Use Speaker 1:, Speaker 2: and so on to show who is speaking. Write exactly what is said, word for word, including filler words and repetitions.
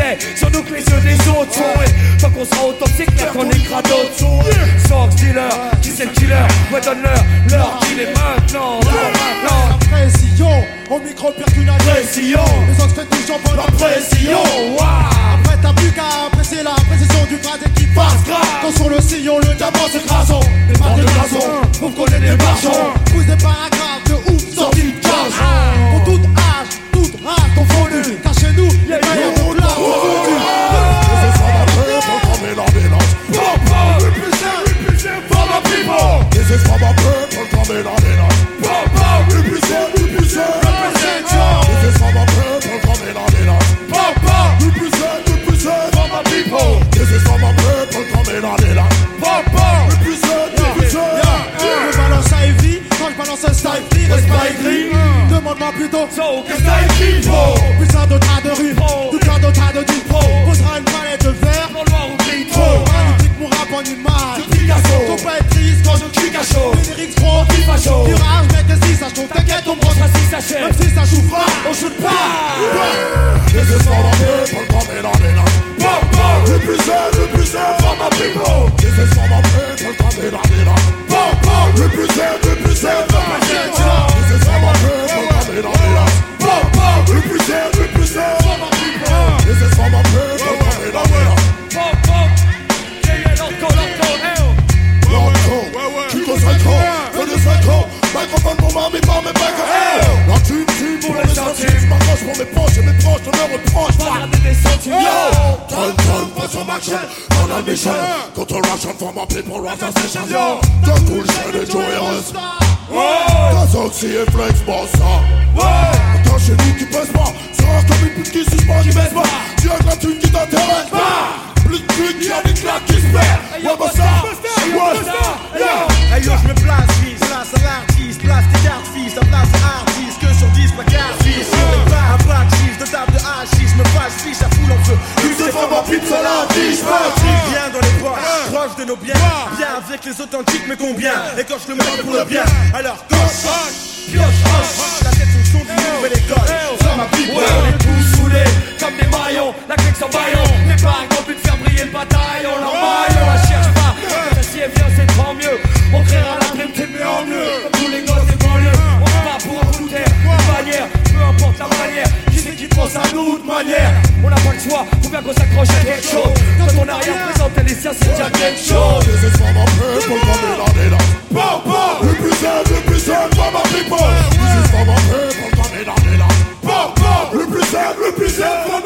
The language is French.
Speaker 1: c'est sur nous que les yeux des autres sont. Et tant qu'on sera au top, c'est clair qu'on écrase d'autres sons. Source dealer, qui c'est le killer? Ouais, donne-leur, leur qu'il est maintenant. Maintenant.
Speaker 2: Pression, au micro percute la
Speaker 1: pression.
Speaker 2: Les autres font toujours pour la pression.
Speaker 1: Après
Speaker 2: t'as plus qu'à apprécier la précision du phrase qui passe grave. Quand sur le sillon, le diamant s'écrasant. Des pas de gazon, vous connaissez des marchands. Pousse des paragraphes de ouf sortis de cage. Pour tout âge, toute race confondue. Car chez nous, les meilleurs de là sont fondus.
Speaker 3: Ce sera ma peur pour calmer la mélange.
Speaker 1: Papa, represent, represent for my people.
Speaker 3: This is for my peur pour calmer la mélange.
Speaker 1: Papa,
Speaker 3: represent, represent,
Speaker 1: represent y'all.
Speaker 3: This is for my peur pour calmer la mélange.
Speaker 1: Papa,
Speaker 3: represent, represent
Speaker 1: for my people.
Speaker 3: This is for my peur pour calmer la mélange.
Speaker 1: Papa,
Speaker 3: represent, represent.
Speaker 2: Je balance à Evie, quand je balance un style free, reste pas écrit. Demande-moi plutôt,
Speaker 1: so qu'est-ce que t'as écrit, bro?
Speaker 2: Puissant de tas de rue, tout tas de tas de du pro. Posera une palette de verre,
Speaker 1: Dans le noir ou gris, trop.
Speaker 2: magnifique mon rap en image.
Speaker 1: Picasso,
Speaker 2: Faut pas être triste quand je
Speaker 1: Kika chaud.
Speaker 2: les lyrics pro.
Speaker 1: FIFA chaud.
Speaker 2: Virage, mec, et si ça chauffe, t'inquiète, on brosse.
Speaker 1: Si ça chèque,
Speaker 2: Même si ça chauffe pas,
Speaker 1: on shoot pas.
Speaker 3: This is for my peur pour calmer la mélange.
Speaker 1: Papa,
Speaker 3: Represent, represent
Speaker 1: for my people.
Speaker 3: This is for my peur pour calmer la mélange.
Speaker 1: Papa,
Speaker 3: Represent, represent
Speaker 1: represent y'all.
Speaker 3: This is for my peur pour calmer la mélange.
Speaker 1: Papa,
Speaker 3: Represent, represent
Speaker 1: for my people.
Speaker 3: This is for my peur pour calmer la mélange.
Speaker 1: Papa, yeah, yeah, loco, loco, hell.
Speaker 3: Loco, Kiko Psycho, fais le psycho. Microphone pour ma pas mes bacs. La thune, thune pour les centimes. Je m'accroche pour mes poches et mes proches ne me reprochent pas.
Speaker 1: Regardez des centimes, yo.
Speaker 3: Turn, turn, pas sur ma chaîne. On a mission. Contre Russian for my people, Russian session. Yo, the cool shit est joyeuse. T'as Oxy et Flex, bossa. Attends, chez nous qui pèse pas. Sera comme une pute qui suspend, qui baisse pas. Tu as de la thune qui t'intéresse pas. Plus de trucs, y'a des claques qui se perdent. Ouais, bah ça, ouais,
Speaker 2: Hey yo, je me place, fils, place à l'artiste, place tes cartes, fils, la place à artiste, que sur dix placards, fils, sur les bras, un bac, fils, de table de hachis, me fâche, fiche, à foule en feu,
Speaker 3: tu sais pas ma pizza la fiche,
Speaker 2: bien dans les poches, proche de nos biens, bien avec les authentiques, mais combien, et quand je le mets pour le bien, alors coche, pioche, hoche, la tête sur le son d'une nouvelle école, sur ma pipe,
Speaker 1: Ouais, on est tous soudés comme des maillons. La clique sans baillon. Mais pas qu'on peut faire briller le bataillon. Leur maille, on la cherche pas. Quand si elle vient, c'est tant mieux. On créera la prime, c'est mieux en mieux. Comme tous les gosses des banlieues. On se bat pour un bout de terre, une bannière. Peu importe la manière. Qui c'est qui pense à nous de manière? On n'a pas le choix, faut bien qu'on s'accroche à quelque chose. Quand on n'a rien présenté, les siens, c'est déjà quelque chose.
Speaker 3: This is for my people, calmer la mélange. Represent, represent for my people. This is for my people, calmer la mélange. Represent, represent for